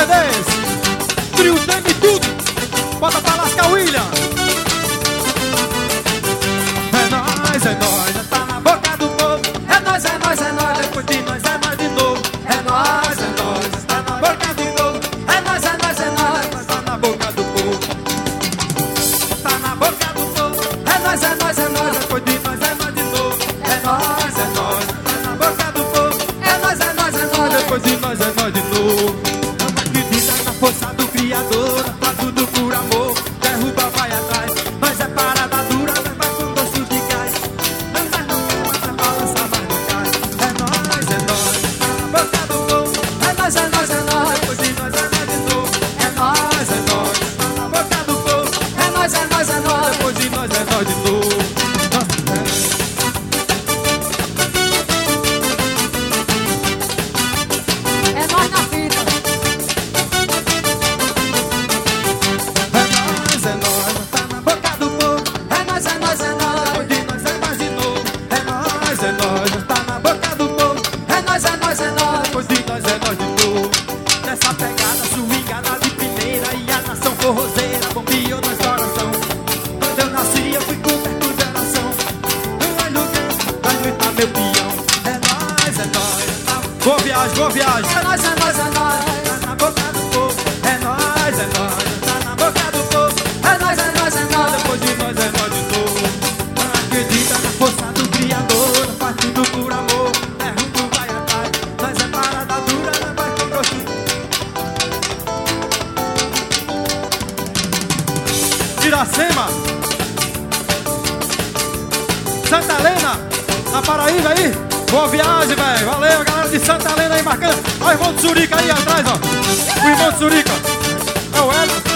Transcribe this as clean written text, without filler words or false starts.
CDs. Trio Tem Tudo. Bota pra lascar, William. É nóis, tá na boca do povo. É nóis, depois de nós é nós de novo. É nóis, tá na boca do povo. É nóis, tá na boca do povo. Tá na boca do povo. É nóis, depois de nós é nós de novo. É nóis, tá na boca do povo. É nóis, depois de nós é nós de novo. Não acredita na força do Criador, faz tudo por amor. Derruba, vai atrás. Nós é parada dura, nós vai com gosto de gás. Nós vai não quer, mas é balança, mas não cai. É nóis, tá na boca do povo. É nóis, depois de nós é nós de novo. É nóis, tá na boca do povo. É nóis, depois de nós é nós de novo. É nós na fita. É nóis, tá na boca do povo. É nóis, depois de nós é nós de novo. É nóis, tá na boca do povo. É nóis, depois de nós é nós de novo. Nessa pegada swingada de primeira e a nação forrozeira bombeou nós coração. Quando eu nasci eu fui coberto de oração. Vai no canto, vai gritar meu peão. É nóis, tá. Boa viagem. É nóis, tá na boca do povo. É nóis, tá na boca do povo. É nóis, depois de nós é nós de novo. Não acredita na força do Criador, faz tudo por amor. É rumo, vai atrás. Nós é parada dura, nós vai com gosto. Iracema, Santa Helena, na Paraíba aí. Boa viagem, velho. Valeu, galera de Santa Helena aí marcando. Olha o irmão de Surica aí atrás, ó. O irmão de Surica. É o Edson.